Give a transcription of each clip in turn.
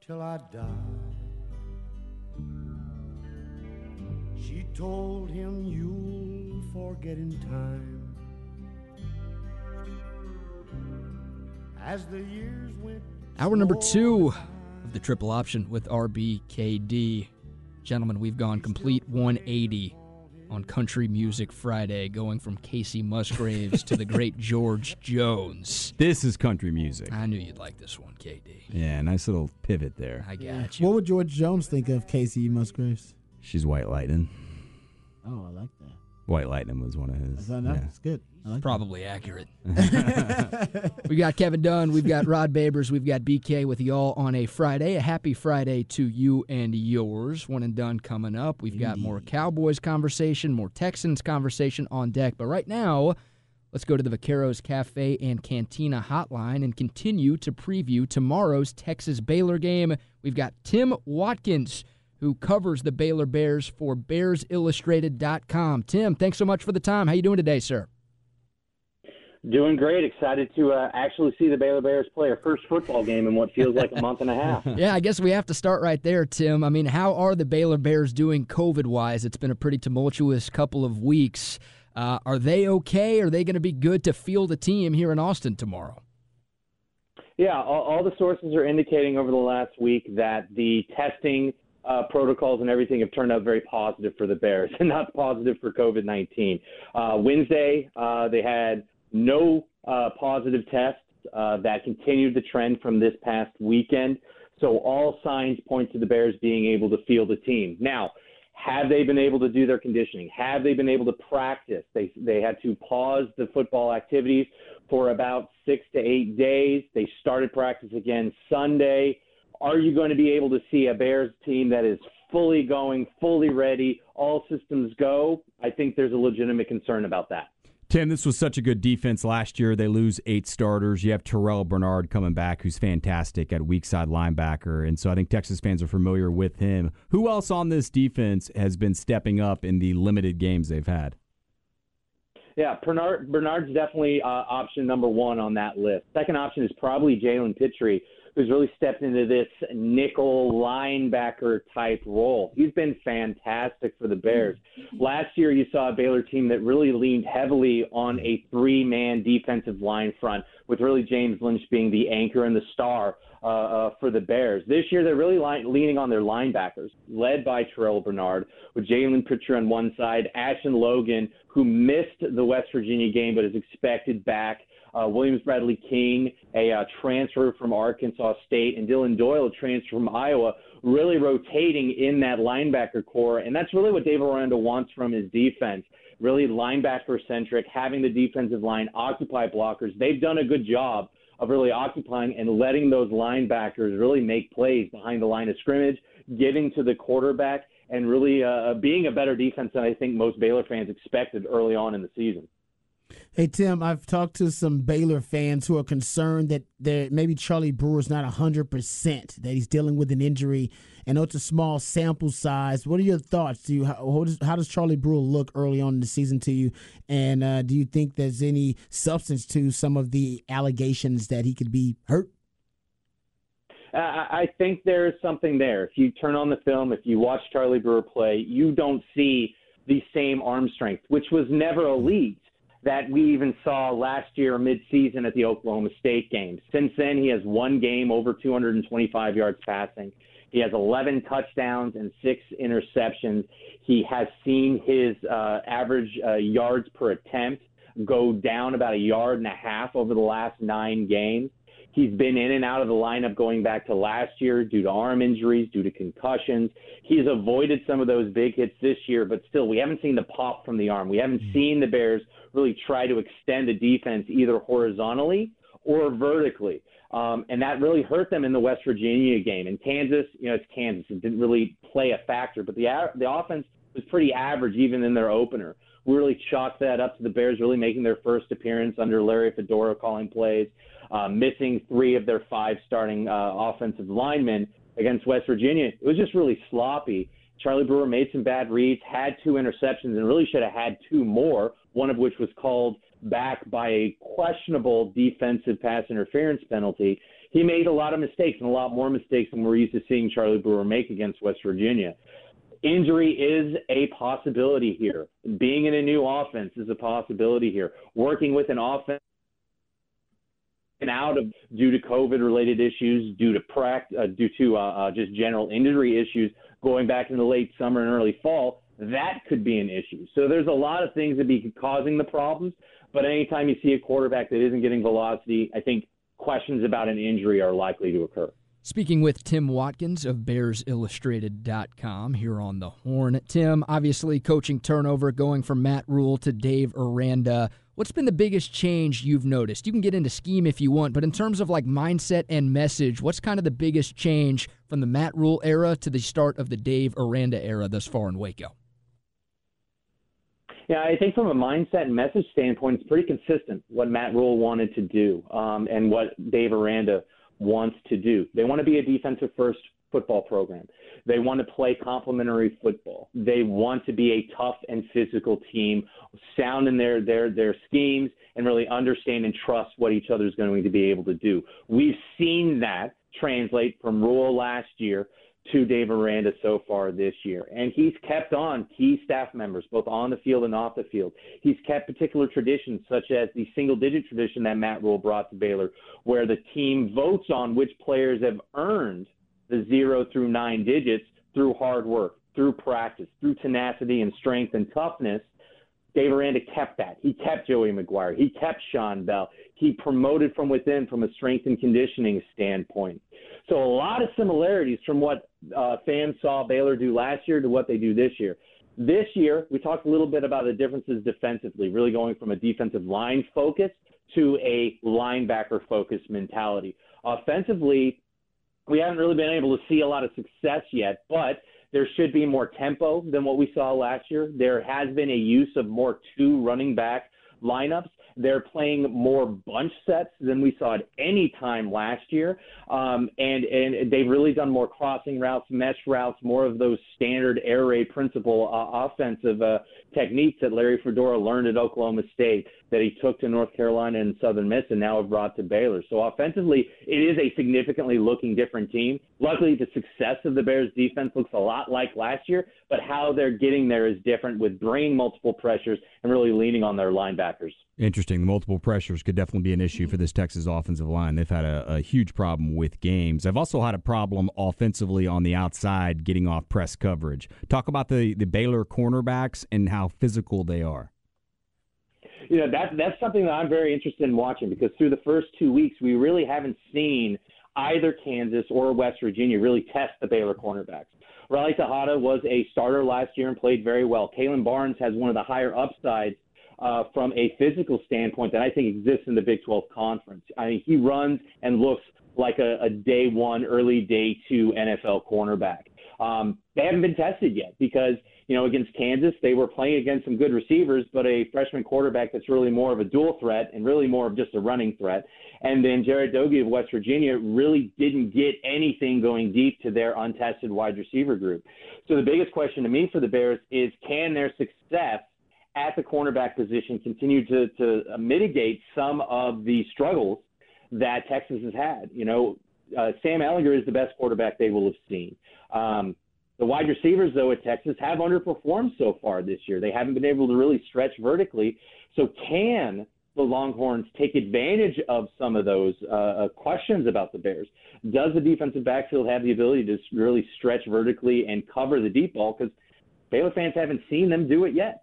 till I die. She told him you'll forget in time. As the years went. Hour number 2 of the Triple Option with RBKD. Gentlemen, we've gone complete 180 on Country Music Friday, going from Casey Musgraves to the great George Jones. This is country music. I knew you'd like this one, KD. Yeah, nice little pivot there. I got you. What would George Jones think of Casey Musgraves? She's White Lightning. Oh, I like that. White Lightning was one of his. That's good. I like Probably accurate. We got Kevin Dunn, we've got Rod Babers, we've got BK with y'all on a Friday. A happy Friday to you and yours. One and done coming up. We've got more Cowboys conversation, more Texans conversation on deck. But right now, let's go to the Vaqueros Cafe and Cantina hotline and continue to preview tomorrow's Texas-Baylor game. We've got Tim Watkins, who covers the Baylor Bears for BearsIllustrated.com. Tim, thanks so much for the time. How you doing today, sir? Doing great. Excited to actually see the Baylor Bears play our first football game in what feels like a month and a half. Yeah, I guess we have to start right there, Tim. I mean, how are the Baylor Bears doing COVID-wise? It's been a pretty tumultuous couple of weeks. Are they okay? Are they going to be good to field a team here in Austin tomorrow? Yeah, all the sources are indicating over the last week that the testing protocols and everything have turned out very positive for the Bears and not positive for COVID-19. Wednesday, they had no positive tests. That continued the trend from this past weekend. So all signs point to the Bears being able to field a team. Now, have they been able to do their conditioning? Have they been able to practice? They had to pause the football activities for about 6 to 8 days. They started practice again Sunday. Are you going to be able to see a Bears team that is fully going, fully ready, all systems go? I think there's a legitimate concern about that. Tim, this was such a good defense last year. They lose 8 starters. You have Terrell Bernard coming back, who's fantastic at weak side linebacker. And so I think Texas fans are familiar with him. Who else on this defense has been stepping up in the limited games they've had? Yeah, Bernard's definitely option number 1 on that list. Second option is probably Jalen Pitre, who's really stepped into this nickel linebacker type role. He's been fantastic for the Bears. Last year, you saw a Baylor team that really leaned heavily on a 3-man defensive line front, with really James Lynch being the anchor and the star for the Bears. This year, they're really leaning on their linebackers, led by Terrell Bernard, with Jalen Pitre on one side, Ashton Logan, who missed the West Virginia game but is expected back, Williams Bradley King, a transfer from Arkansas State, and Dylan Doyle, a transfer from Iowa, really rotating in that linebacker core. And that's really what Dave Aranda wants from his defense, really linebacker-centric, having the defensive line occupy blockers. They've done a good job of really occupying and letting those linebackers really make plays behind the line of scrimmage, getting to the quarterback, and really being a better defense than I think most Baylor fans expected early on in the season. Hey, Tim, I've talked to some Baylor fans who are concerned that maybe Charlie Brewer's not 100%, that he's dealing with an injury. I know it's a small sample size. What are your thoughts? How does Charlie Brewer look early on in the season to you? And do you think there's any substance to some of the allegations that he could be hurt? I think there is something there. If you turn on the film, if you watch Charlie Brewer play, you don't see the same arm strength, which was never elite, that we even saw last year midseason at the Oklahoma State game. Since then, he has one game over 225 yards passing. He has 11 touchdowns and 6 interceptions. He has seen his average yards per attempt go down about 1.5 yards over the last 9 games. He's been in and out of the lineup going back to last year due to arm injuries, due to concussions. He's avoided some of those big hits this year, but still, we haven't seen the pop from the arm. We haven't seen the Bears really try to extend the defense either horizontally or vertically. And that really hurt them in the West Virginia game. In Kansas, it's Kansas. It didn't really play a factor, but the offense was pretty average even in their opener. We really chalked that up to the Bears really making their first appearance under Larry Fedora calling plays, missing 3 of their 5 starting offensive linemen against West Virginia. It was just really sloppy. Charlie Brewer made some bad reads, had 2 interceptions, and really should have had 2 more, one of which was called back by a questionable defensive pass interference penalty. he made a lot of mistakes and a lot more mistakes than we're used to seeing Charlie Brewer make against West Virginia. Injury is a possibility here. Being in a new offense is a possibility here. Working with an offense out of due to COVID-related issues, due to just general injury issues going back in the late summer and early fall, that could be an issue. So there's a lot of things that be causing the problems. But anytime you see a quarterback that isn't getting velocity, I think questions about an injury are likely to occur. Speaking with Tim Watkins of BearsIllustrated.com here on the Horn. Tim, obviously coaching turnover going from Matt Rule to Dave Aranda. What's been the biggest change you've noticed? You can get into scheme if you want, but in terms of like mindset and message, what's kind of the biggest change from the Matt Rule era to the start of the Dave Aranda era thus far in Waco? Yeah, I think from a mindset and message standpoint, it's pretty consistent what Matt Rule wanted to do and what Dave Aranda wants to do. They want to be a defensive-first football program. They want to play complementary football. They want to be a tough and physical team, sound in their schemes, and really understand and trust what each other is going to be able to do. We've seen that translate from Rule last year to Dave Aranda so far this year. And he's kept on key staff members, both on the field and off the field. He's kept particular traditions, such as the single-digit tradition that Matt Rule brought to Baylor, where the team votes on which players have earned the 0 through 9 digits through hard work, through practice, through tenacity and strength and toughness. Dave Aranda kept that. He kept Joey McGuire. He kept Sean Bell. He promoted from within from a strength and conditioning standpoint. So a lot of similarities from what fans saw Baylor do last year to what they do this year. This year, we talked a little bit about the differences defensively, really going from a defensive line focus to a linebacker focus mentality. Offensively, we haven't really been able to see a lot of success yet, but there should be more tempo than what we saw last year. There has been a use of more 2 running back lineups. They're playing more bunch sets than we saw at any time last year. And they've really done more crossing routes, mesh routes, more of those standard air raid principle offensive techniques that Larry Fedora learned at Oklahoma State, that he took to North Carolina and Southern Miss and now have brought to Baylor. So offensively, it is a significantly looking different team. Luckily, the success of the Bears defense looks a lot like last year, but how they're getting there is different, with bringing multiple pressures and really leaning on their linebackers. Interesting. The multiple pressures could definitely be an issue for this Texas offensive line. They've had a huge problem with games. They've also had a problem offensively on the outside getting off press coverage. Talk about the Baylor cornerbacks and how physical they are. You know, that's something that I'm very interested in watching, because through the first 2 weeks, we really haven't seen either Kansas or West Virginia really test the Baylor cornerbacks. Riley Tejada was a starter last year and played very well. Kalen Barnes has one of the higher upsides from a physical standpoint that I think exists in the Big 12 Conference. I mean, he runs and looks like a day 1, early day 2 NFL cornerback. They haven't been tested yet because, you know, against Kansas, they were playing against some good receivers, but a freshman quarterback that's really more of a dual threat and really more of just a running threat. And then Jared Doege of West Virginia really didn't get anything going deep to their untested wide receiver group. So the biggest question to me for the Bears is, can their success at the cornerback position continue to mitigate some of the struggles that Texas has had? You know, Sam Ehlinger is the best quarterback they will have seen. The wide receivers, though, at Texas have underperformed so far this year. They haven't been able to really stretch vertically. So can the Longhorns take advantage of some of those questions about the Bears? Does the defensive backfield have the ability to really stretch vertically and cover the deep ball? Because Baylor fans haven't seen them do it yet.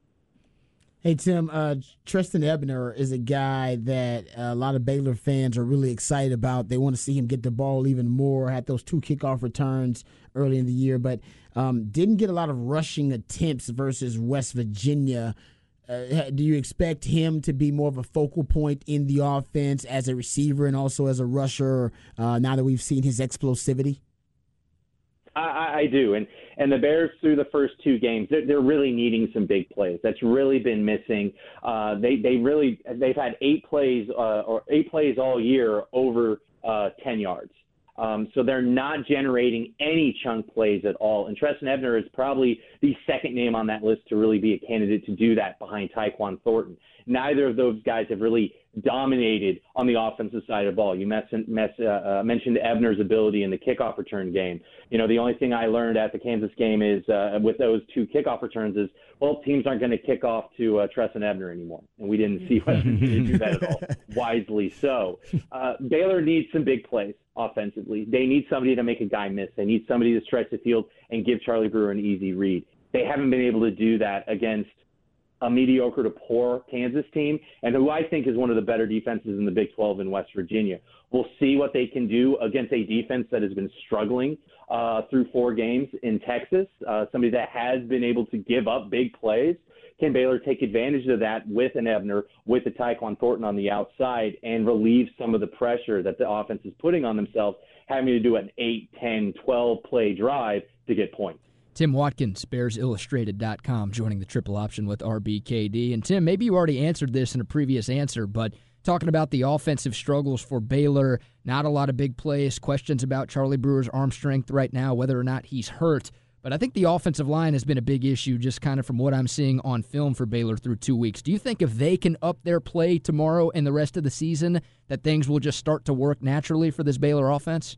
Hey, Tim, Trestan Ebner is a guy that a lot of Baylor fans are really excited about. They want to see him get the ball even more, had those 2 kickoff returns early in the year, but didn't get a lot of rushing attempts versus West Virginia. Do you expect him to be more of a focal point in the offense as a receiver and also as a rusher now that we've seen his explosivity? I do, and the Bears through the first 2 games, they're really needing some big plays. That's really been missing. They've had 8 plays all year over 10 yards. So they're not generating any chunk plays at all. And Trestan Ebner is probably the second name on that list to really be a candidate to do that behind Tyquan Thornton. Neither of those guys have really dominated on the offensive side of the ball. You mentioned Ebner's ability in the kickoff return game. You know, the only thing I learned at the Kansas game is with those 2 kickoff returns is, well, teams aren't going to kick off to Tresson Ebner anymore. And we didn't see West Virginia do that at all. Wisely so. Baylor needs some big plays offensively. They need somebody to make a guy miss. They need somebody to stretch the field and give Charlie Brewer an easy read. They haven't been able to do that against a mediocre to poor Kansas team, and who I think is one of the better defenses in the Big 12 in West Virginia. We'll see what they can do against a defense that has been struggling through 4 games in Texas, somebody that has been able to give up big plays. Can Baylor take advantage of that with an Ebner, with a Tyquan Thornton on the outside, and relieve some of the pressure that the offense is putting on themselves, having to do an 8, 10, 12-play drive to get points? Tim Watkins, BearsIllustrated.com, joining the Triple Option with RBKD. And Tim, maybe you already answered this in a previous answer, but talking about the offensive struggles for Baylor, not a lot of big plays, questions about Charlie Brewer's arm strength right now, whether or not he's hurt. But I think the offensive line has been a big issue just kind of from what I'm seeing on film for Baylor through 2 weeks. Do you think if they can up their play tomorrow and the rest of the season, that things will just start to work naturally for this Baylor offense?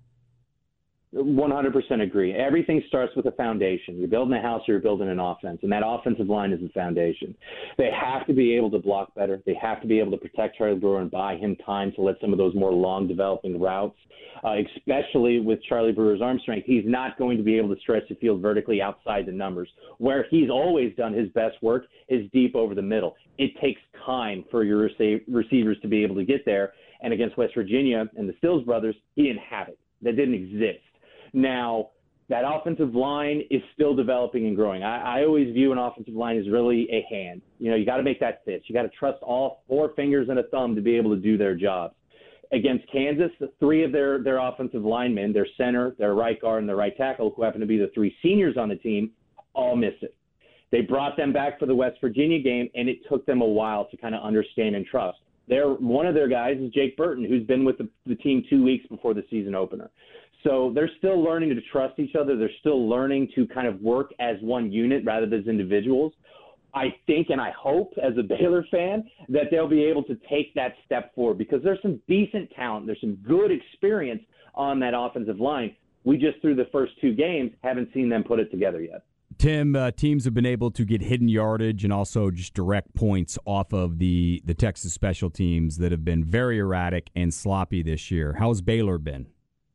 100% agree. Everything starts with a foundation. You're building a house, you're building an offense, and that offensive line is the foundation. They have to be able to block better. They have to be able to protect Charlie Brewer and buy him time to let some of those more long-developing routes, especially with Charlie Brewer's arm strength. He's not going to be able to stretch the field vertically outside the numbers. Where he's always done his best work is deep over the middle. It takes time for your receivers to be able to get there, and against West Virginia and the Stills brothers, he didn't have it. That didn't exist. Now, that offensive line is still developing and growing. I always view an offensive line as really a hand. You know, you got to make that fit. You got to trust all 4 fingers and a thumb to be able to do their jobs. Against Kansas, 3 of their offensive linemen, their center, their right guard, and their right tackle, who happen to be the 3 seniors on the team, all miss it. They brought them back for the West Virginia game, and it took them a while to kind of understand and trust. One of their guys is Jake Burton, who's been with the team 2 weeks before the season opener. So they're still learning to trust each other. They're still learning to kind of work as one unit rather than as individuals. I think and I hope as a Baylor fan that they'll be able to take that step forward because there's some decent talent. There's some good experience on that offensive line. We just, through the first 2 games, haven't seen them put it together yet. Tim, teams have been able to get hidden yardage and also just direct points off of the Texas special teams that have been very erratic and sloppy this year. How's Baylor been?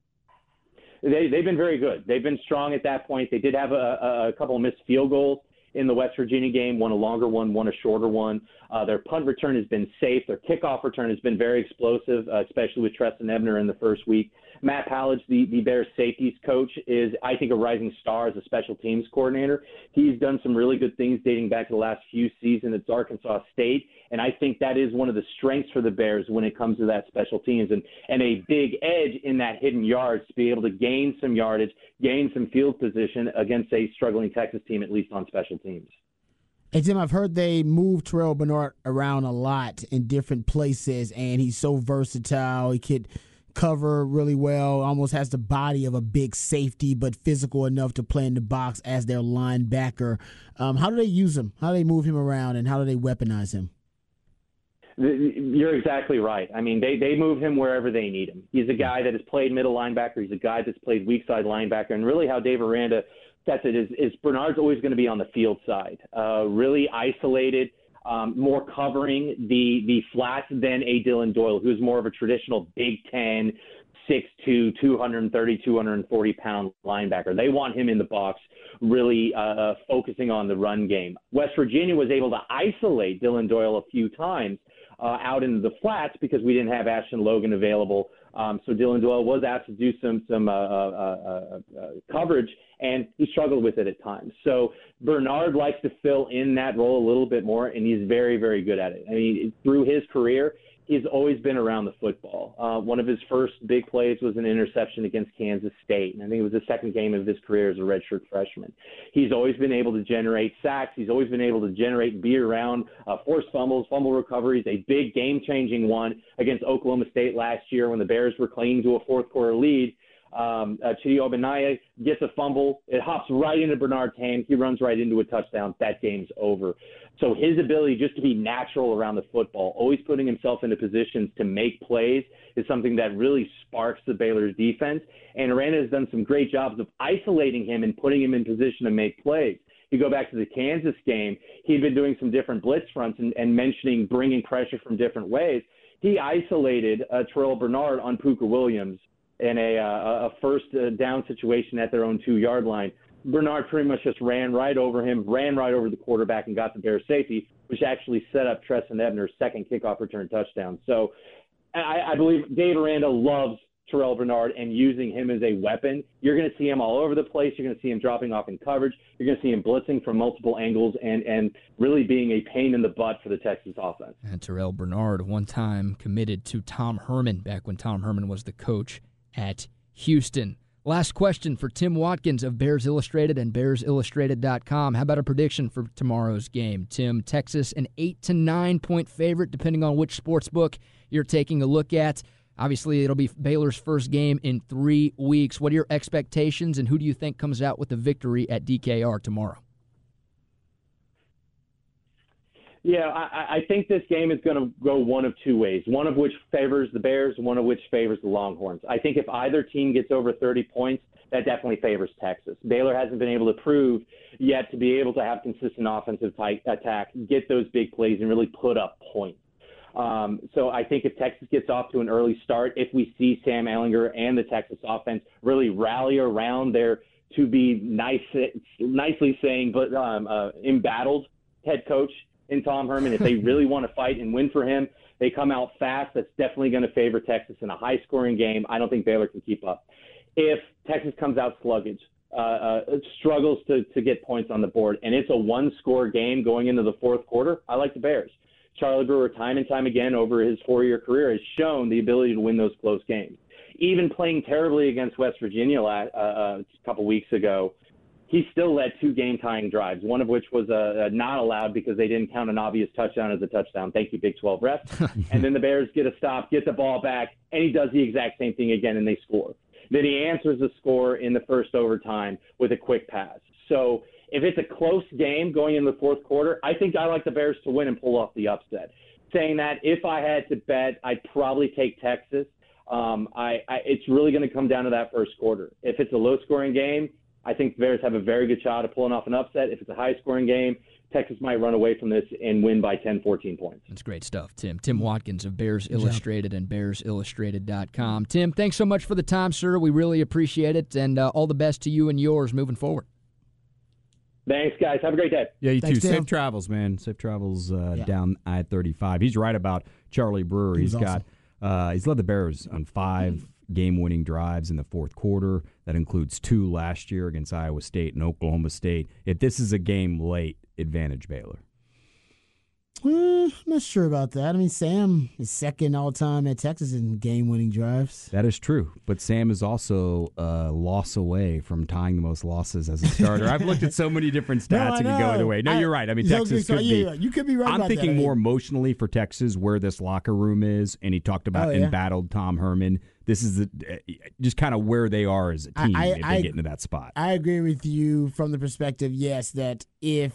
They've been very good. They've been strong at that point. They did have a couple of missed field goals in the West Virginia game, one a longer one, one a shorter one. Their punt return has been safe. Their kickoff return has been very explosive, especially with Tresson Ebner in the first week. Matt Pallage, the Bears safeties coach, is, I think, a rising star as a special teams coordinator. He's done some really good things dating back to the last few seasons at Arkansas State, and I think that is one of the strengths for the Bears when it comes to that special teams and a big edge in that hidden yards to be able to gain some yardage, gain some field position against a struggling Texas team, at least on special teams. Hey, Tim, I've heard they move Terrell Bernard around a lot in different places, and he's so versatile. He could cover really well, almost has the body of a big safety, but physical enough to play in the box as their linebacker. How do they use him? How do they move him around, and how do they weaponize him? You're exactly right. I mean, they move him wherever they need him. He's a guy that has played middle linebacker. He's a guy that's played weak side linebacker. And really how Dave Aranda sets it is Bernard's always going to be on the field side, really isolated, more covering the flats than a Dylan Doyle, who's more of a traditional Big Ten, 6'2", 230, 240-pound linebacker. They want him in the box, really focusing on the run game. West Virginia was able to isolate Dylan Doyle a few times out into the flats because we didn't have Ashton Logan available. So Dylan Doyle was asked to do some coverage, and he struggled with it at times. So Bernard likes to fill in that role a little bit more, and he's very, very good at it. I mean, through his career, he's always been around the football. One of his first big plays was an interception against Kansas State, and I think it was the second game of his career as a redshirt freshman. He's always been able to generate sacks. He's always been able to generate and be around forced fumbles, fumble recoveries, a big game-changing one against Oklahoma State last year when the Bears were clinging to a fourth-quarter lead. Chidi Obenaya gets a fumble. It hops right into Bernard's hand. He runs right into a touchdown. That game's over. So his ability just to be natural around the football, always putting himself into positions to make plays, is something that really sparks the Baylor's defense. And Aranda has done some great jobs of isolating him and putting him in position to make plays. You go back to the Kansas game, he'd been doing some different blitz fronts and mentioning bringing pressure from different ways. He isolated Terrell Bernard on Puka Williams in a first down situation at their own 2-yard line. Bernard pretty much just ran right over him, ran right over the quarterback, and got the Bears safety, which actually set up Tresson Ebner's second kickoff return touchdown. So I believe Dave Aranda loves Terrell Bernard and using him as a weapon. You're going to see him all over the place. You're going to see him dropping off in coverage. You're going to see him blitzing from multiple angles and really being a pain in the butt for the Texas offense. And Terrell Bernard, one time committed to Tom Herman back when Tom Herman was the coach at Houston. Last question for Tim Watkins of Bears Illustrated and BearsIllustrated.com. How about a prediction for tomorrow's game? Tim, Texas, an 8 to 9 point favorite, depending on which sports book you're taking a look at. Obviously, it'll be Baylor's first game in 3 weeks. What are your expectations, and who do you think comes out with the victory at DKR tomorrow? Yeah, I think this game is going to go one of two ways, one of which favors the Bears, one of which favors the Longhorns. I think if either team gets over 30 points, that definitely favors Texas. Baylor hasn't been able to prove yet to be able to have consistent offensive attack, get those big plays, and really put up points. So I think if Texas gets off to an early start, if we see Sam Ehlinger and the Texas offense really rally around their, to be nicely saying, but embattled head coach in Tom Herman, if they really want to fight and win for him, they come out fast. That's definitely going to favor Texas in a high-scoring game. I don't think Baylor can keep up. If Texas comes out sluggish, struggles to get points on the board, and it's a one-score game going into the fourth quarter, I like the Bears. Charlie Brewer, time and time again over his 4-year career, has shown the ability to win those close games. Even playing terribly against West Virginia a couple weeks ago, he still led 2 game-tying drives, one of which was not allowed because they didn't count an obvious touchdown as a touchdown. Thank you, Big 12 refs. And then the Bears get a stop, get the ball back, and he does the exact same thing again, and they score. Then he answers the score in the first overtime with a quick pass. So if it's a close game going in the fourth quarter, I think I like the Bears to win and pull off the upset. Saying that, if I had to bet, I'd probably take Texas. It's really going to come down to that first quarter. If it's a low-scoring game, I think the Bears have a very good shot of pulling off an upset. If it's a high-scoring game, Texas might run away from this and win by 10, 14 points. That's great stuff, Tim. Tim Watkins of Bears Illustrated and BearsIllustrated.com. Tim, thanks so much for the time, sir. We really appreciate it, and all the best to you and yours moving forward. Thanks, guys. Have a great day. Yeah, you Thanks, too. Tim. Safe travels, man. Safe travels down I-35. He's right about Charlie Brewer. He's led the Bears on 5 game-winning drives in the fourth quarter. That includes 2 last year against Iowa State and Oklahoma State. If this is a game late, advantage Baylor. I'm not sure about that. I mean, Sam is second all-time at Texas in game-winning drives. That is true, but Sam is also a loss away from tying the most losses as a starter. I've looked at so many different stats and can go either way. No, you're right. I mean, Texas could be. You could be right. I'm thinking more emotionally for Texas where this locker room is, and he talked about embattled Tom Herman. This is just kind of where they are as a team if they get into that spot. I agree with you from the perspective, yes, that if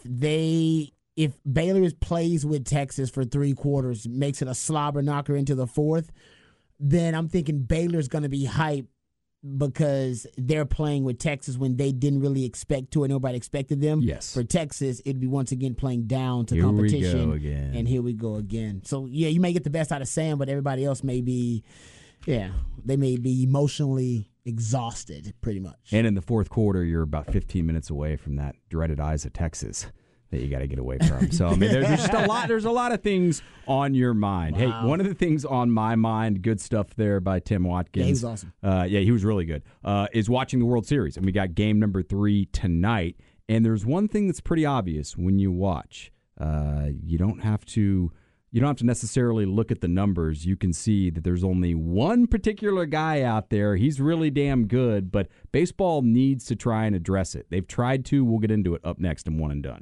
Baylor plays with Texas for 3 quarters, makes it a slobber knocker into the fourth, then I'm thinking Baylor's going to be hyped because they're playing with Texas when they didn't really expect to, and nobody expected them. Yes. For Texas, it'd be once again playing down to competition. Here we go again. And here we go again. So, yeah, you may get the best out of Sam, but everybody else may be, they may be emotionally exhausted pretty much. And in the fourth quarter, you're about 15 minutes away from that dreaded eyes of Texas that you got to get away from. So, I mean, there's just a lot. There's a lot of things on your mind. Wow. Hey, one of the things on my mind, good stuff there by Tim Watkins. Yeah, he was awesome. He was really good. Is watching the World Series, and we got game number 3 tonight. And there's one thing that's pretty obvious when you watch. You don't have to necessarily look at the numbers. You can see that there's only one particular guy out there. He's really damn good, but baseball needs to try and address it. They've tried to. We'll get into it up next in One and Done.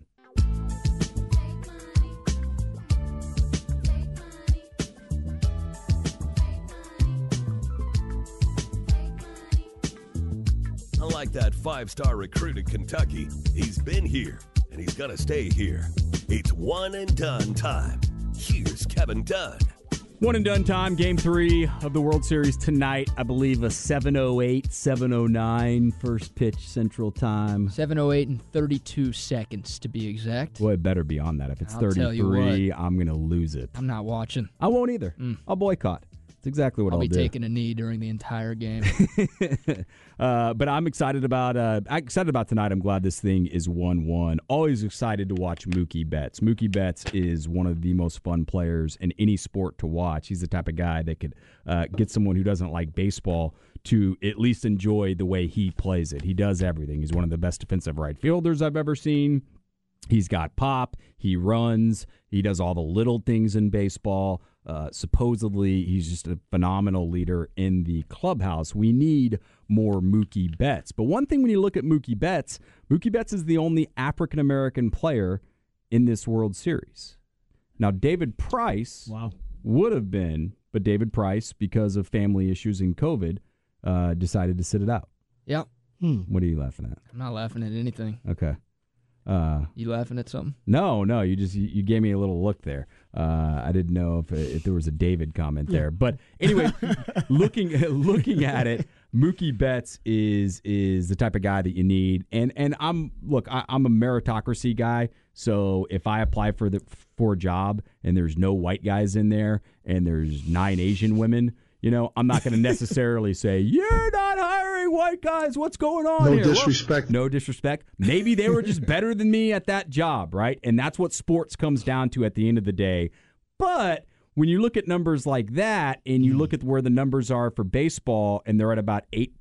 that 5-star recruit in Kentucky. He's been here, and he's going to stay here. It's one and done time. Here's Kevin Dunn. One and done time. Game 3 of the World Series tonight. I believe a 7:08, 7:09 first pitch Central Time. 7:08 and 32 seconds to be exact. Well, it better be on that. If it's I'll tell you 33, I'm going to lose it. I'm not watching. I won't either. I'll boycott. It's exactly what I'll be do. taking a knee during the entire game. But I'm excited about tonight. I'm glad this thing is 1-1. Always excited to watch Mookie Betts. Mookie Betts is one of the most fun players in any sport to watch. He's the type of guy that could get someone who doesn't like baseball to at least enjoy the way he plays it. He does everything. He's one of the best defensive right fielders I've ever seen. He's got pop. He runs. He does all the little things in baseball. Supposedly, he's just a phenomenal leader in the clubhouse. We need more Mookie Betts. But one thing when you look at Mookie Betts is the only African-American player in this World Series. Now, David Price would have been, but David Price, because of family issues and COVID, decided to sit it out. Yep. What are you laughing at? I'm not laughing at anything. Okay. You laughing at something? No, you gave me a little look there. I didn't know if there was a David comment there, but anyway, looking at it, Mookie Betts is the type of guy that you need, and I'm a meritocracy guy. So if I apply for a job and there's no white guys in there and there's 9 Asian women, I'm not going to necessarily say, you're not hiring white guys. What's going on here? No disrespect. Maybe they were just better than me at that job, right? And that's what sports comes down to at the end of the day. But when you look at numbers like that and you look at where the numbers are for baseball, and they're at about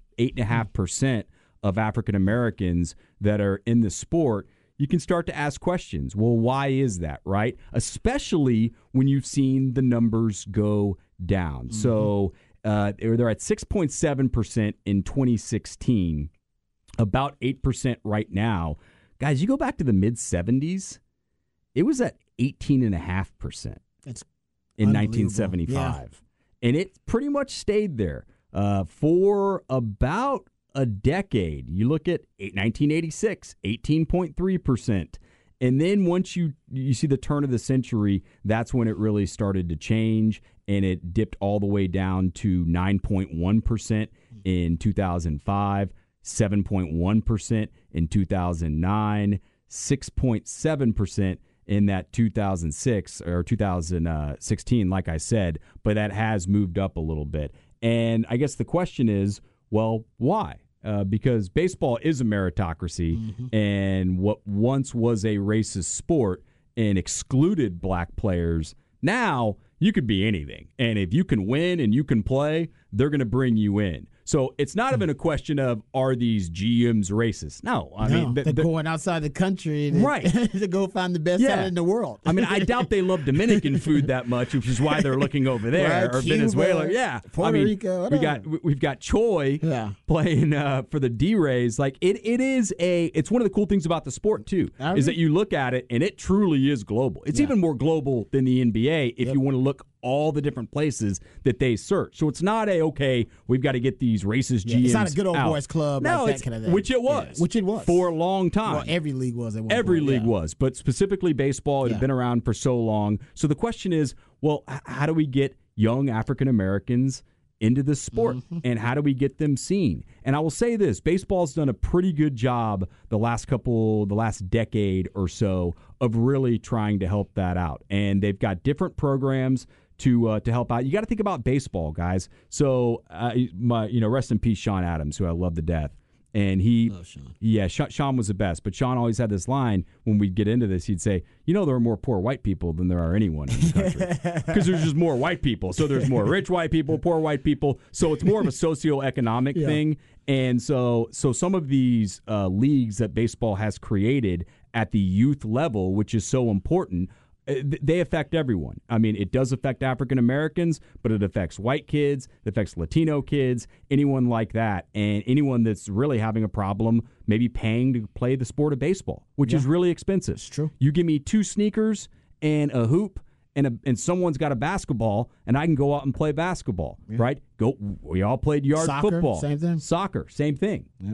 8.5% of African Americans that are in the sport, you can start to ask questions. Well, why is that, right? Especially when you've seen the numbers go down. So they're at 6.7% in 2016, about 8% right now. Guys, you go back to the mid-70s, it was at 18.5%. That's in 1975. Yeah. And it pretty much stayed there for about a decade. You look at 1986, 18.3%. And then once you see the turn of the century, that's when it really started to change, and it dipped all the way down to 9.1% in 2005, 7.1% in 2009, 6.7% in that 2006 or 2016, like I said, but that has moved up a little bit. And I guess the question is, well, why? Because baseball is a meritocracy, and what once was a racist sport and excluded black players, now you could be anything. And if you can win and you can play, they're going to bring you in. So it's not even a question of, are these GMs racist? No. I mean, they're going outside the country to go find the best talent in the world. I mean, I doubt they love Dominican food that much, which is why they're looking over there, or Cuba, Venezuela. Yeah. Puerto Rico. We've got Choi playing for the D-Rays. Like, it's one of the cool things about the sport, too, is that you look at it, and it truly is global. It's even more global than the NBA if you want to look all the different places that they search. So it's not we've got to get these racist GMs. It's not a good old out. boys club like that kind of thing. Which it was. Yeah. Which it was. For a long time. Well, every league was at one Every point, league was. But specifically baseball, it had been around for so long. So the question is, well, how do we get young African Americans into the sport, and how do we get them seen? And I will say this, baseball's done a pretty good job the last decade or so of really trying to help that out. And they've got different programs to help out. You got to think about baseball, guys. So, rest in peace, Sean Adams, who I love to death. And Sean was the best. But Sean always had this line when we'd get into this. He'd say, there are more poor white people than there are anyone in the country. Because there's just more white people. So there's more rich white people, poor white people. So it's more of a socioeconomic thing. And so some of these leagues that baseball has created at the youth level, which is so important, they affect everyone. I mean, it does affect African Americans, but it affects white kids, it affects Latino kids, anyone like that, and anyone that's really having a problem maybe paying to play the sport of baseball, which is really expensive. It's true. You give me 2 sneakers and a hoop, and someone's got a basketball, and I can go out and play basketball, right? We all played yard football. Same thing. Soccer, same thing. Yep.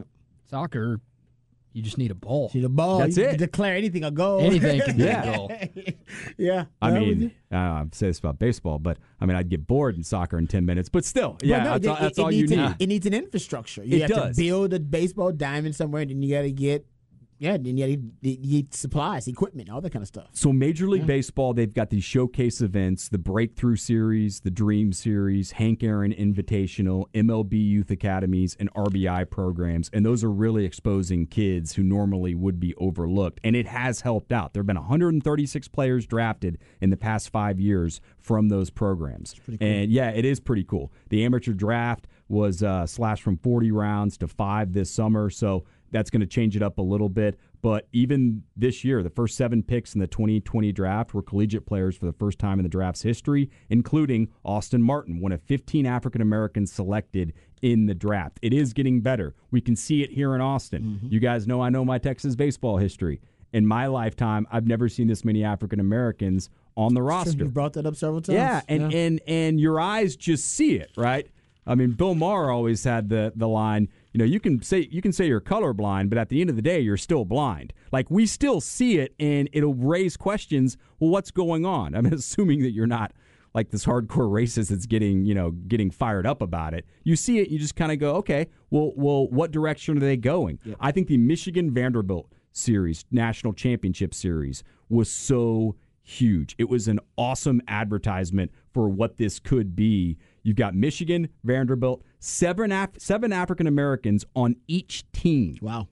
Soccer, you just need a ball. See the ball. That's you it. Can declare anything a goal. Anything can be a goal. Yeah. I That was mean, it. I've said this about baseball, but I mean, I'd get bored in soccer in 10 minutes. But still, yeah, But no, that's all you needs need. It needs an infrastructure. You It have does. to build a baseball diamond somewhere, and then you got to get, then you got to get supplies, equipment, all that kind of stuff. So Major League Baseball, they've got these showcase events, the Breakthrough Series, the Dream Series, Hank Aaron Invitational, MLB Youth Academies, and RBI programs. And those are really exposing kids who normally would be overlooked. And it has helped out. There have been 136 players drafted in the past 5 years from those programs. Pretty cool. And yeah, it is pretty cool. The amateur draft was slashed from 40 rounds to 5 this summer. So that's going to change it up a little bit. But even this year, the first 7 picks in the 2020 draft were collegiate players for the first time in the draft's history, including Austin Martin, one of 15 African Americans selected in the draft. It is getting better. We can see it here in Austin. You guys know I know my Texas baseball history. In my lifetime, I've never seen this many African Americans on the roster. You've brought that up several times. Yeah, and your eyes just see it, right? I mean, Bill Maher always had the line, you can say you're colorblind, but at the end of the day, you're still blind. Like, we still see it, and it'll raise questions. Well, what's going on? I'm assuming that you're not like this hardcore racist that's getting fired up about it. You see it, you just kind of go, okay, well, what direction are they going? Yep. I think the Michigan Vanderbilt series, national championship series, was so huge. It was an awesome advertisement for what this could be. You've got Michigan, Vanderbilt, seven African Americans on each team. Wow.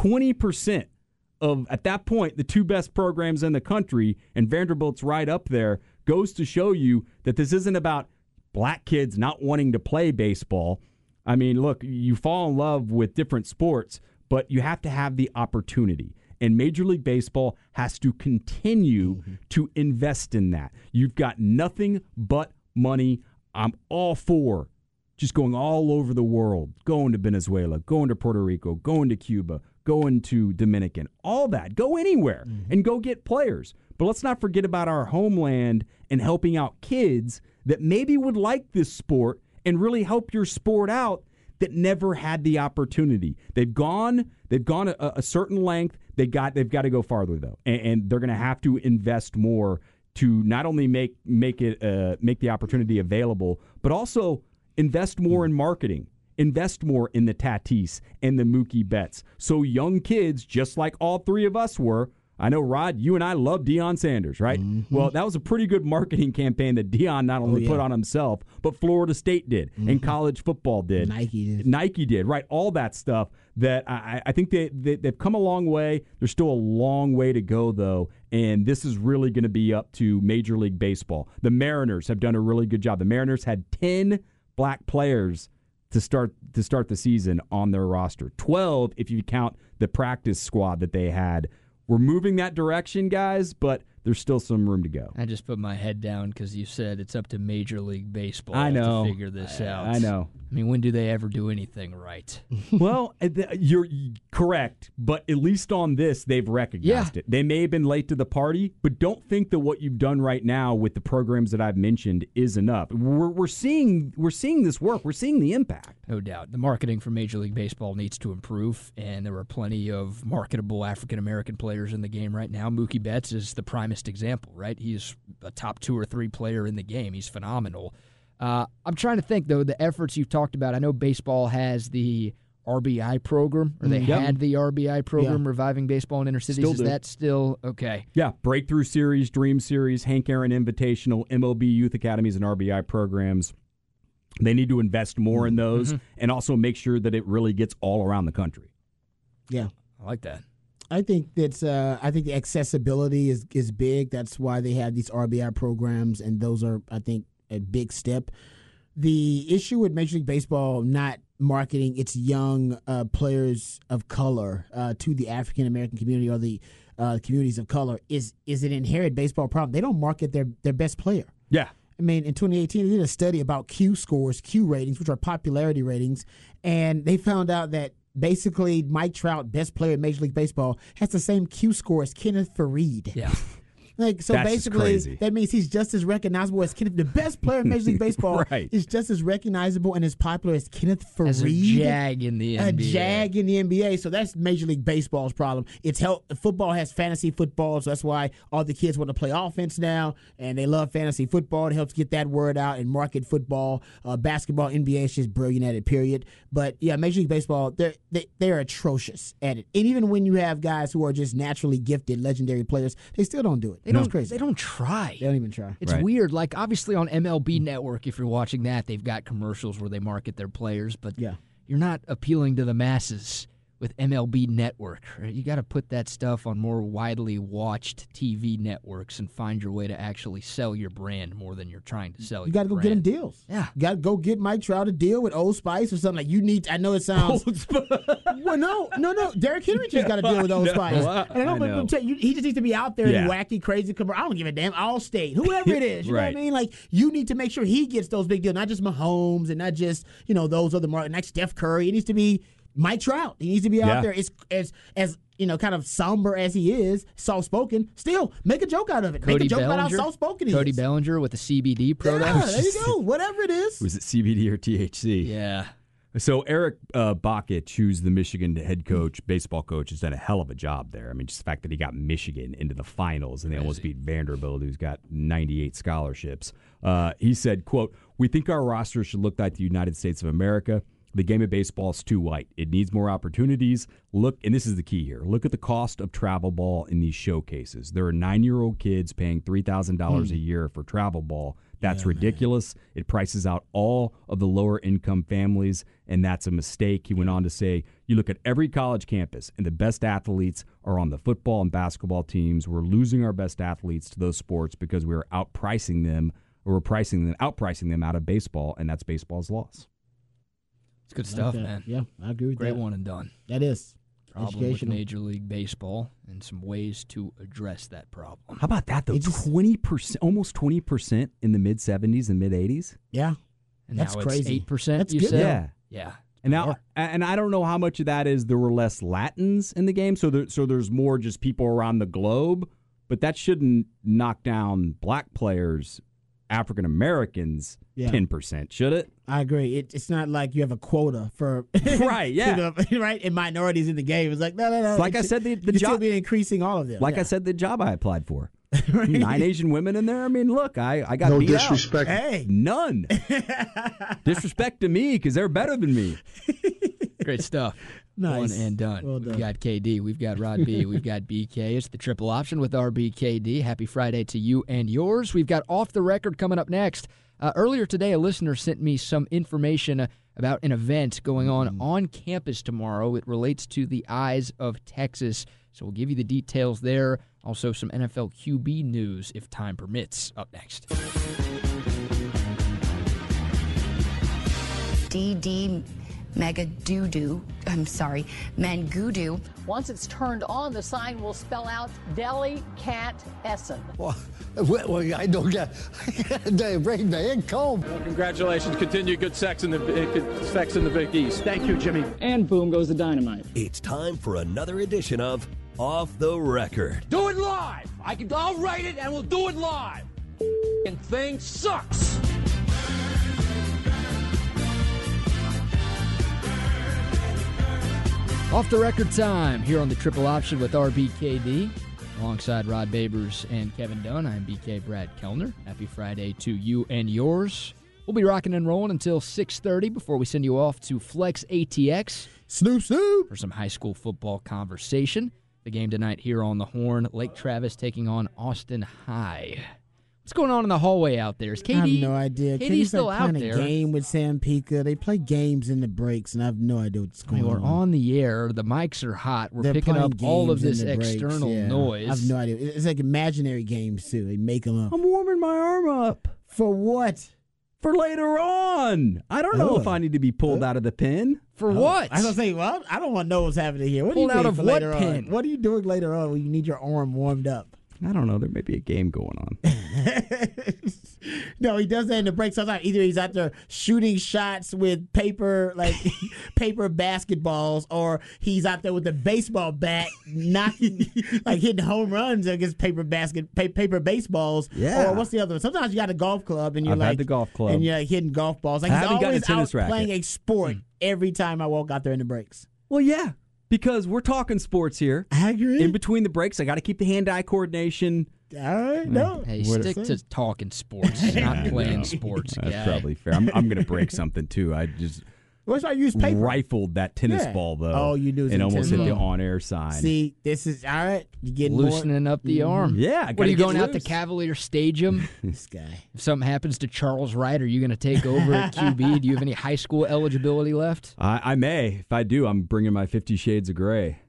20% of, at that point, the 2 best programs in the country, and Vanderbilt's right up there, goes to show you that this isn't about black kids not wanting to play baseball. I mean, look, you fall in love with different sports, but you have to have the opportunity. And Major League Baseball has to continue to invest in that. You've got nothing but money. I'm all for just going all over the world, going to Venezuela, going to Puerto Rico, going to Cuba, going to Dominican, all that. Go anywhere and go get players. But let's not forget about our homeland and helping out kids that maybe would like this sport and really help your sport out that never had the opportunity. They've gone a certain length. They've got to go farther, though, and they're going to have to invest more to not only make the opportunity available, but also invest more in marketing, invest more in the Tatis and the Mookie Betts. So young kids, just like all 3 of us were, I know, Rod, you and I love Deion Sanders, right? Well, that was a pretty good marketing campaign that Deion not only put on himself, but Florida State did, and college football did. Nike did, right? All that stuff that I think they've come a long way. There's still a long way to go, though, and this is really going to be up to Major League Baseball. The Mariners have done a really good job. The Mariners had 10 black players to start the season on their roster. 12 if you count the practice squad that they had. We're moving that direction, guys, but there's still some room to go. I just put my head down because you said it's up to Major League Baseball to figure this out. I know. I mean, when do they ever do anything right? Well, you're correct, but at least on this, they've recognized it. They may have been late to the party, but don't think that what you've done right now with the programs that I've mentioned is enough. We're seeing this work. We're seeing the impact. No doubt. The marketing for Major League Baseball needs to improve, and there are plenty of marketable African-American players in the game right now. Mookie Betts is the primest example, right? He's a top 2 or 3 player in the game. He's phenomenal. I'm trying to think, though, the efforts you've talked about. I know baseball has the RBI program, or they had the RBI program, reviving baseball in inner cities. Is that still okay? Yeah, Breakthrough Series, Dream Series, Hank Aaron Invitational, MLB Youth Academies, and RBI programs. They need to invest more in those and also make sure that it really gets all around the country. Yeah. I like that. I think the accessibility is big. That's why they have these RBI programs, and those are, I think, a big step. The issue with Major League Baseball not marketing its young players of color to the African American community or the communities of color is an inherent baseball problem. They don't market their best player. Yeah. I mean, in 2018, they did a study about Q scores, Q ratings, which are popularity ratings, and they found out that basically Mike Trout, best player in Major League Baseball, has the same Q score as Kenneth Faried. Yeah. Like, so That's just basically, crazy. that means he's just as recognizable as Kenneth. The best player in Major League Baseball Right. is just as recognizable and as popular as Kenneth Fareed. As a jag in the NBA. A jag in the NBA. So that's Major League Baseball's problem. Football has fantasy football, so that's why all the kids want to play offense now, and they love fantasy football. It helps get that word out and market football. Basketball, NBA is just brilliant at it, period. But yeah, Major League Baseball, they're atrocious at it. And even when you have guys who are just naturally gifted, legendary players, they still don't do it. They don't. It's crazy. They don't try. They don't even try. It's Right. weird. Like, obviously on MLB Network, if you're watching that, they've got commercials where they market their players, but Yeah. you're not appealing to the masses with MLB Network. Right? You got to put that stuff on more widely watched TV networks and find your way to actually sell your brand more than you're trying to sell You got to go get him deals. Yeah. You got to go get Mike Trout a deal with Old Spice or something. Like, you need, I know it sounds. Well, no. Derrick Henry just got a deal with Old Spice. And I know, but I'm telling you, he just needs to be out there in wacky, crazy commercial. I don't give a damn. Allstate, whoever it is. You know what I mean? Like, you need to make sure he gets those big deals, not just Mahomes and not just, those other markets, like Steph Curry. It needs to be Mike Trout. He needs to be out there as kind of somber as he is, soft-spoken. Still, make a joke out of it. Make a joke about how soft-spoken he is. Cody Bellinger with the CBD product. Yeah, there you go. Whatever it is. Was it CBD or THC? Yeah. So Eric Bakich, who's the Michigan head coach, baseball coach, has done a hell of a job there. I mean, just the fact that he got Michigan into the finals and they almost beat Vanderbilt, who's got 98 scholarships. He said, quote, "We think our roster should look like the United States of America. The game of baseball is too white. It needs more opportunities. Look," and this is the key here, "look at the cost of travel ball in these showcases. There are 9-year-old kids paying $3,000 a year for travel ball. That's ridiculous. It prices out all of the lower income families, and that's a mistake." He went on to say, "You look at every college campus, and the best athletes are on the football and basketball teams. We're losing our best athletes to those sports because we're outpricing them outpricing them out of baseball, and that's baseball's loss." It's good stuff, man. Yeah, I agree with that. Great one and done. That is. Problem with Major League Baseball and some ways to address that problem. How about that, though? 20%, almost 20% in the mid-70s and mid-80s? Yeah. And that's now crazy. It's 8%, That's you good. said? Yeah. Yeah. And now, and I don't know how much of that is there were less Latins in the game, so there's more just people around the globe, but that shouldn't knock down black players, African Americans, 10%, should it? I agree. It's not like you have a quota for right, yeah, right, and minorities in the game. It's like no. Like I said, the job still be increasing all of them. Like I said, the job I applied for. 9 Asian women in there. I mean, look, I got no beat disrespect. out. Hey, none disrespect to me because they're better than me. Great stuff. Nice. One and done. Well done. We've got KD. We've got Rod B. We've got BK. It's the triple option with RBKD. Happy Friday to you and yours. We've got Off the Record coming up next. Earlier today, a listener sent me some information about an event going on campus tomorrow. It relates to the Eyes of Texas. So we'll give you the details there. Also, some NFL QB news if time permits. Up next. DD Mangudu. Once it's turned on, the sign will spell out Deli Cat Essen. Well, I don't get the brain man comb. Well, congratulations. Continue good sex in the Big East. Thank you, Jimmy. And boom goes the dynamite. It's time for another edition of Off the Record. Do it live. I'll write it and we'll do it live. And thing sucks. Off the record time here on the triple option with RBKD. Alongside Rod Babers and Kevin Dunn, I'm BK Brad Kellner. Happy Friday to you and yours. We'll be rocking and rolling until 6:30 before we send you off to Flex ATX. Snoop. For some high school football conversation. The game tonight here on the Horn. Lake Travis taking on Austin High. What's going on in the hallway out there? Is KD? I have no idea. KD's still like out playing there. A game with Sam Pika. They play games in the breaks, and I have no idea what's going We're on. on the air. The mics are hot. We're They're picking playing up all of games this in the breaks, external yeah. noise. I have no idea. It's like imaginary games, too. They make them up. I'm warming my arm up. For what? For later on. I don't know if I need to be pulled out of the pin. For what? I was going to say, well, I don't want to know what's happening here. What Pulled do you out mean of for what later pin? on? What are you doing later on when you need your arm warmed up? I don't know. There may be a game going on. No, he does that in the break sometimes. Either he's out there shooting shots with paper, like paper basketballs, or he's out there with a baseball bat, knocking, like hitting home runs against paper baseballs. Yeah. Or what's the other one? Sometimes you got a golf club and you're I've like had the golf club. and you're like hitting golf balls. Like I he's haven't gotten a always tennis out racket. playing a sport every time I walk out there in the breaks. Well, yeah, because we're talking sports here. I agree. In between the breaks, I got to keep the hand-eye coordination. All right, no. Hey, stick to talking sports, not playing sports, guy. That's probably fair. I'm going to break something, too. I just What's I use paper? rifled that tennis ball, though. Oh, you do. And almost hit the on-air sign. See, this is all right. You getting Loosening up the arm. Yeah. What are you going out to Cavalier Stadium? This guy. If something happens to Charles Wright, are you going to take over at QB? Do you have any high school eligibility left? I may. If I do, I'm bringing my 50 Shades of Gray.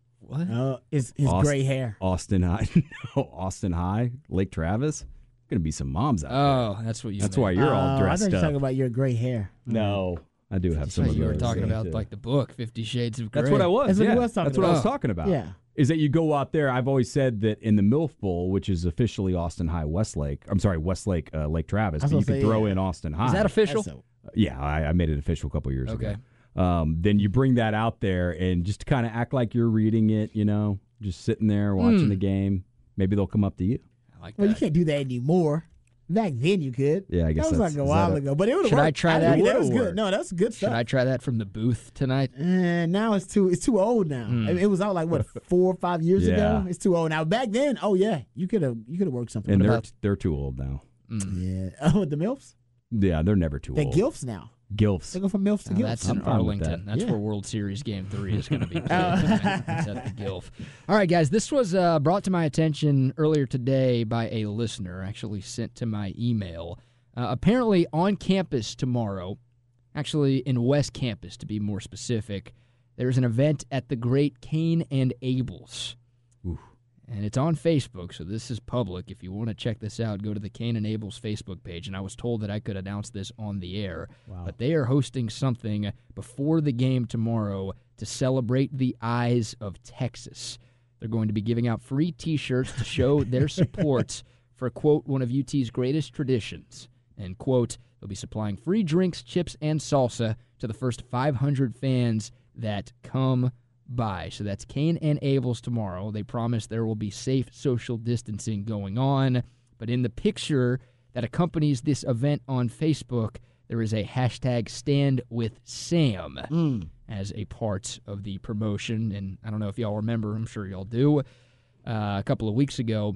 What? His gray hair. Austin High. No, Austin High. Lake Travis. Going to be some moms out there. Oh, that's what you That's meant. why you're all I dressed thought you were up. talking about your gray hair. No. I do have some That's of what you those. were talking about, too. like the book, 50 Shades of Grey. That's what I was. That's what yeah. he was talking That's what about. I was talking about. Yeah. Is that you go out there? I've always said that in the MILF Bowl, which is officially Austin High Westlake. I'm sorry, Westlake Lake Travis. But you could throw in Austin High. Is that official? Yeah, I made it official a couple years Okay. ago. Then you bring that out there and just kind of act like you're reading it. Just sitting there watching the game. Maybe they'll come up to you. I like Well, that. you can't do that anymore. Back then you could. Yeah, I guess that was that's- like a is while that ago, but it would have Should worked. I try that? That was It good. would've No, that's good stuff. Should I try that from the booth tonight? Now it's too old now. It was out like 4 or 5 years ago. Yeah. It's too old now. Back then, oh yeah, you could have worked something. And with they're too old now. Yeah. Oh, the MILFs? Yeah, they're never too They're old. GILFs now. Gilfs. They go from MILFs to Oh, GILFs. that's in I'm fine with Arlington. that. That's Yeah. where World Series Game 3 is going to be played tonight. It's at the Gilf. All right, guys, this was brought to my attention earlier today by a listener, actually sent to my email. Apparently on campus tomorrow, actually in West Campus to be more specific, there's an event at the Great Cain and Abel's. Ooh. And it's on Facebook, so this is public. If you want to check this out, go to the Cain and Abel's Facebook page. And I was told that I could announce this on the air. Wow. But they are hosting something before the game tomorrow to celebrate the Eyes of Texas. They're going to be giving out free T-shirts to show their support for, quote, one of UT's greatest traditions. And, quote, they'll be supplying free drinks, chips, and salsa to the first 500 fans that come by. So that's Cain and Abel's tomorrow. They promise there will be safe social distancing going on. But in the picture that accompanies this event on Facebook, there is a hashtag Stand with Sam as a part of the promotion. And I don't know if y'all remember, I'm sure y'all do, a couple of weeks ago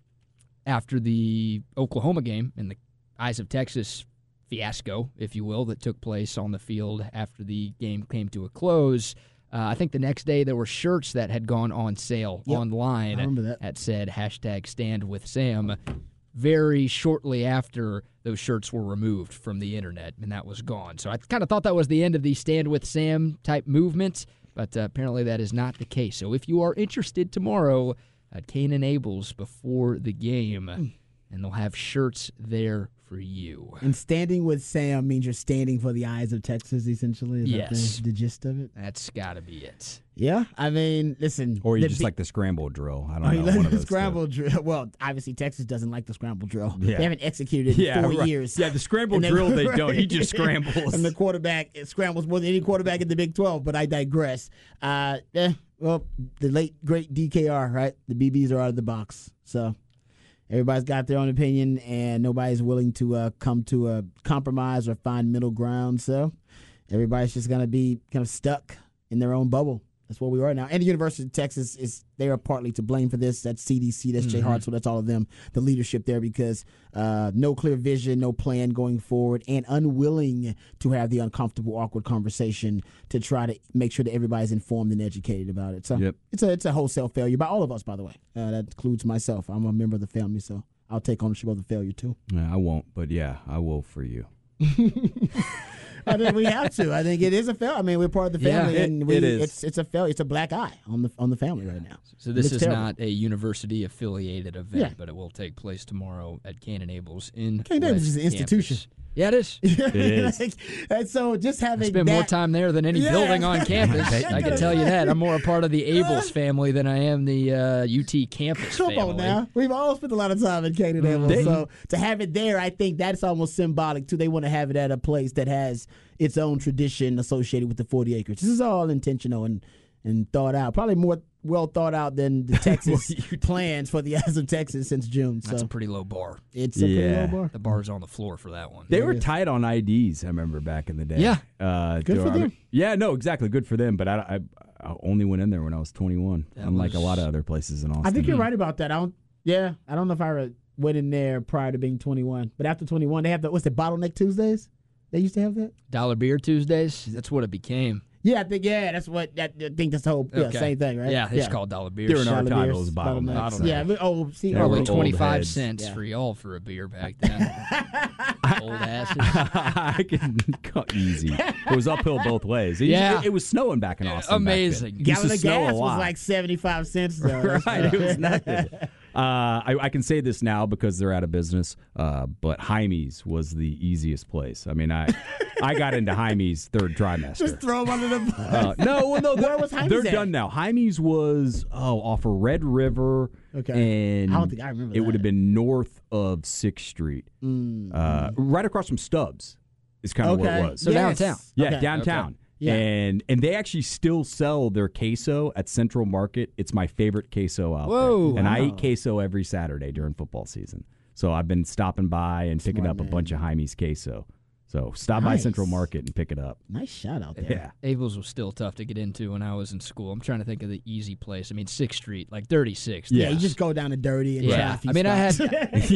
after the Oklahoma game and the Eyes of Texas fiasco, if you will, that took place on the field after the game came to a close. I think the next day there were shirts that had gone on sale online I remember that. that said hashtag Stand with Sam. Very shortly after those shirts were removed from the internet, and that was gone. So I kind of thought that was the end of the Stand with Sam type movement, but apparently that is not the case. So if you are interested tomorrow at Cain and Abel's before the game, and they'll have shirts there for you. And standing with Sam means you're standing for the Eyes of Texas, essentially. Is Yes. that the gist of it? That's got to be it. Yeah. I mean, listen. Or you the just big- like the scramble drill. I Oh, don't you know. like One of the those scramble two. drill. Well, obviously Texas doesn't like the scramble drill. Yeah. They haven't executed it in 4 right. years. Yeah, the scramble And they- drill they don't. He just scrambles. And the quarterback scrambles more than any quarterback in the Big 12, but I digress. Well, the late, great DKR, right? The BBs are out of the box. So everybody's got their own opinion, and nobody's willing to come to a compromise or find middle ground. So everybody's just going to be kind of stuck in their own bubble. That's where we are now. And the University of Texas they are partly to blame for this. That's CDC, that's Jay Hartsell, that's all of them, the leadership there, because no clear vision, no plan going forward, and unwilling to have the uncomfortable, awkward conversation to try to make sure that everybody's informed and educated about it. So it's a wholesale failure by all of us, by the way. That includes myself. I'm a member of the family, so I'll take ownership of the failure too. Yeah, I won't, but yeah, I will for you. I think we have to. I think it is a failure. I mean, we're part of the family, and it is. It's a failure. It's a black eye on the family right now. So this It's is terrible. not a university-affiliated event, Yeah. but it will take place tomorrow at Cain and Abel's in Cain and Abel's West is an institution. Campus. Yeah, it is. It is. And so just I having spend that, more time there than any building on campus. I can tell you that. I'm more a part of the Ables family than I am the UT campus Come family. on now. We've all spent a lot of time in Canaan Ables. So to have it there, I think that's almost symbolic, too. They want to have it at a place that has its own tradition associated with the 40 acres. This is all intentional and thought out. Probably more well thought out than the Texas plans for the Eyes of Texas since June. So That's a pretty low bar. it's a pretty low bar. The bar's on the floor for that one. They were tight on IDs, I remember, back in the day. Yeah. Good for them. Yeah, no, exactly. Good for them. But I only went in there when I was 21, unlike a was- lot of other places in Austin. I think you're right about that. I don't know if I went in there prior to being 21. But after 21, they have what's the Bottleneck Tuesdays? They used to have that? Dollar Beer Tuesdays, that's what it became. Yeah, I think that's what I think that's the whole same thing, right? Yeah, it's called Dollar Beer. During our Dollar time, it beers, was bottlenecks. Bottlenecks. Yeah, but, see, They were Probably old 25 heads. cents for y'all for a beer back then. Old asses. I can easy. It was uphill both ways. Yeah. It was snowing back in Austin. Amazing. Back then. It used gallon to of snow a gas was lot. like 75 cents. Though. Right, it was nothing. I can say this now because they're out of business, but Jaime's was the easiest place. I mean, I got into Jaime's third trimester. Just throw them under the bus. No, Where was Jaime's they're at? done now. Jaime's was off of Red River. Okay. And I don't think I remember it that. would have been north of 6th Street, right across from Stubbs. Is kind of where it was. So downtown. Yeah, Okay. downtown. Okay. Yeah. And they actually still sell their queso at Central Market. It's my favorite queso out Whoa. there. And I Wow. eat queso every Saturday during football season. So I've been stopping by and picking up a bunch of Jaime's queso. So stop by Nice. Central Market and pick it up. Nice shot out there. Yeah. Ables was still tough to get into when I was in school. I'm trying to think of the easy place. I mean, 6th Street, like 36th. Yeah, you just go down to dirty and try Yeah. a few I mean, spots.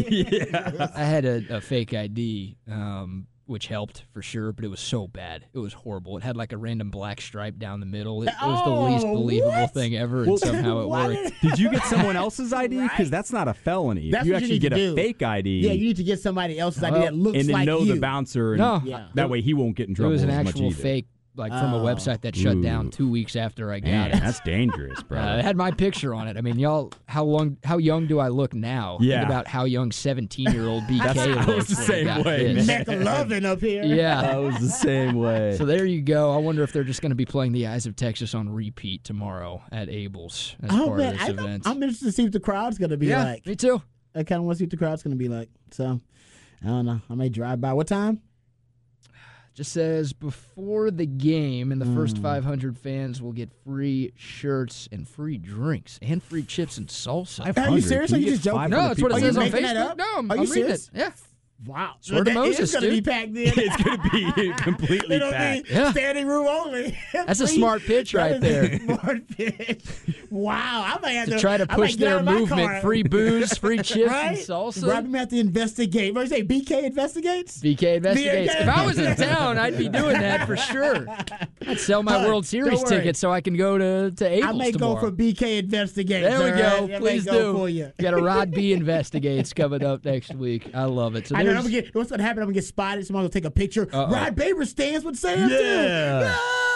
I had a fake ID, which helped for sure, but it was so bad. It was horrible. It had like a random black stripe down the middle. It was the least believable what? thing ever, and somehow it What? worked. Did you get someone else's ID? Because that's not a felony. That's if you what you actually need get to a do. fake ID Yeah, you need to get somebody else's ID that looks and then like know you. the bouncer. And No. Yeah. that way he won't get in It trouble was an as much actual either. fake, like from a website that shut down 2 weeks after I got Man, it. that's dangerous, bro. It had my picture on it. I mean, y'all, how young do I look now? Yeah. Think about how young 17-year-old BK I was looked the when he same got way, his. man. McLovin up here. Yeah. I was the same way. So there you go. I wonder if they're just going to be playing the Eyes of Texas on repeat tomorrow at Abel's as Oh, part man. of this event. I'm interested to see what the crowd's going to be yeah, like. me too. I kind of want to see what the crowd's going to be like. So, I don't know. I may drive by. What time? Just says before the game, and the first 500 fans will get free shirts and free drinks and free chips and salsa. Are you serious? Or are you just joking? No, that's what it Are you says on making that Facebook. up? No, I'm Are you reading serious? it. Yeah. Wow. Swear to Moses, It's going to be dude. packed in. It's going to be completely It'll packed. be Yeah. standing room only. That's a Free- smart pitch right that is there. a smart pitch. Wow. I might have To try to I push might get their out of my movement, car. free booze, free chips Right? and salsa. Robbie may have to investigate. What do you say? BK investigates? BK investigates. BK. If I was in town, I'd be doing that for sure. I'd sell my World Series don't worry. tickets so I can go to Abel's I may tomorrow. go for BK investigates. There we all go. right? I Please may go do. For you. Got a Rod B investigates coming up next week. I love it. So I know there's- I'm gonna get. What's gonna happen? I'm gonna get spotted. Someone will take a picture. Uh-oh. Rod Baber stands with Sam. Yeah.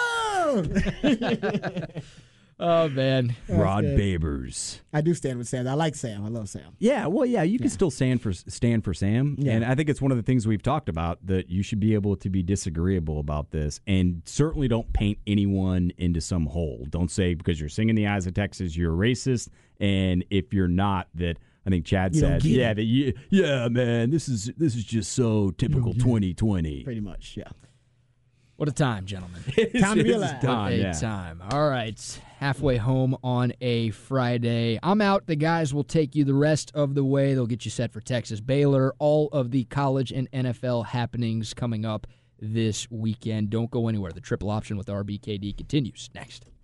No! oh man, Rod good. Babers. I do stand with Sam. I like Sam. I love Sam. Yeah, well, yeah, you can still stand for Sam, Yeah. and I think it's one of the things we've talked about that you should be able to be disagreeable about this, and certainly don't paint anyone into some hole. Don't say because you're singing the Eyes of Texas you're a racist, and if you're not, that I think Chad You don't said, get yeah, it. that yeah, man, this is just so typical 2020. Pretty much. Yeah. what a time, gentlemen. Time to be It's alive. time, A yeah. time. All right, halfway home on a Friday. I'm out. The guys will take you the rest of the way. They'll get you set for Texas Baylor. All of the college and NFL happenings coming up this weekend. Don't go anywhere. The triple option with RBKD continues next.